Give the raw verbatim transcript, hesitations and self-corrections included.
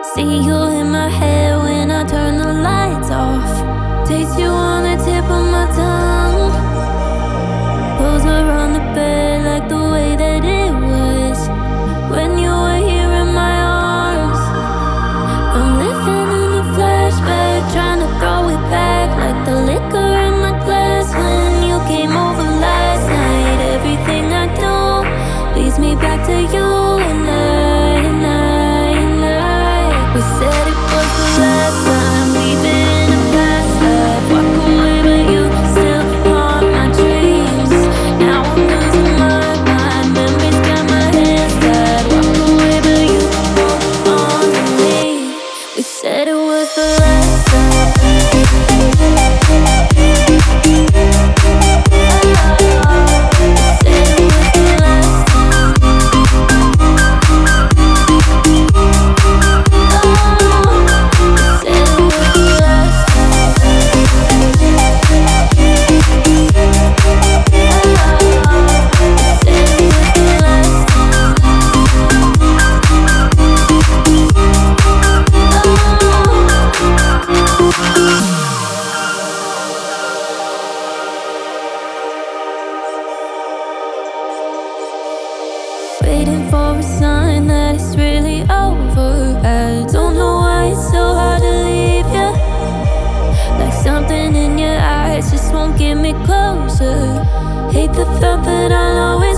See you in my head when I turn the lights off. Taste you on the tip of my tongue. Clothes around the bed like the way that it was when you were here in my arms. I'm living in a flashback, trying to throw it back like the liquor in my glass when you came over last night. Everything I do leads me back to you and I, and I, and I. We said it was the last time, we've been in a past life. Walk away but you still haunt my dreams. Now I'm losing my mind, memories got my hands tied. Walk away but you hold on to me. We said it was the last time. Waiting for a sign that it's really over. I don't know why it's so hard to leave you. Like something in your eyes just won't get me closer. Hate the thought that I'll always